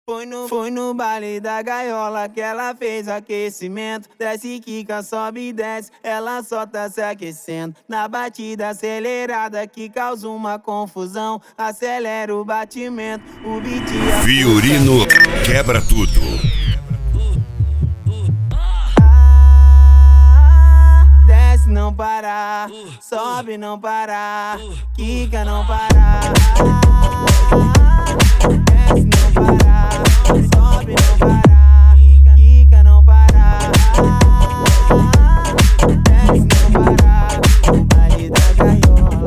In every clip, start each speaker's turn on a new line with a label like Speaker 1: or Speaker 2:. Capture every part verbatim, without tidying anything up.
Speaker 1: Foi no, foi no baile da gaiola que ela fez aquecimento. Desce, quica, sobe e desce, ela só tá se aquecendo. Na batida acelerada que causa uma confusão. Acelera o batimento, o beat é
Speaker 2: Fiorino quebra tudo.
Speaker 1: Ah, desce não parar, sobe não parar, quica não parar. Desce não parar, sobe não parar, quica não parar. Desce não parar, o baile da gaiola.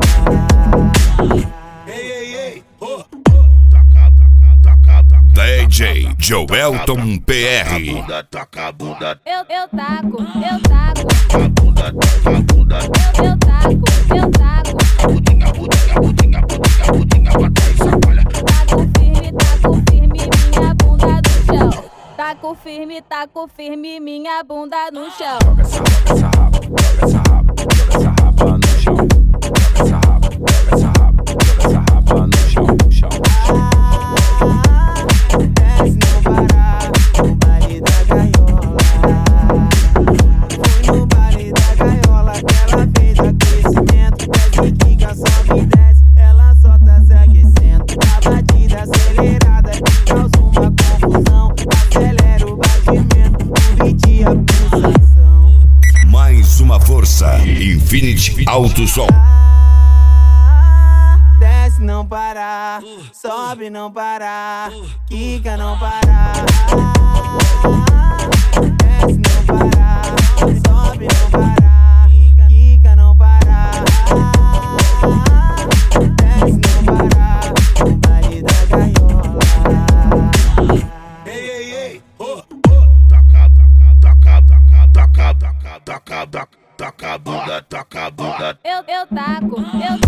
Speaker 3: Ei, ei, ei, oh, oh. Taca, taca, taca, taca.
Speaker 2: D J Joelton P R.
Speaker 3: Taca a bunda,
Speaker 4: Eu, eu taco, eu taco,
Speaker 3: taca a bunda, taca a bunda.
Speaker 4: eu, eu taco, eu taco.
Speaker 3: Budinha, budinha, budinha, budinha, budinha, pra trás, chacoalha.
Speaker 4: Taco firme, taco firme, minha bunda no chão. Taco firme, taco firme, minha bunda no chão.
Speaker 5: Joga essa, joga essa raba, joga essa raba, joga essa raba no chão. Joga essa raba, joga essa raba, joga essa raba no chão, chão, chão.
Speaker 1: Desce não parar, o baile da gaiola. Foi no baile da gaiola que ela fez aquecimento. Desce, quica, sobe e desce, ela só tá se aquecendo. Na batida acelerada que causa uma confusão. Acelera o batimento, o beat e a pulsação.
Speaker 2: Mais uma força. Infinity Alto Som.
Speaker 1: Desce não parar, sobe não parar, quica não parar. Desce não parar, sobe não parar, quica não parar. Desce não parar, o baile da gaiola.
Speaker 3: Ei, ei, ei, oh, oh. Taca, taca, taca, taca, taca, taca, taca, taca, taca a bunda, taca a bunda.
Speaker 4: Eu, eu taco, eu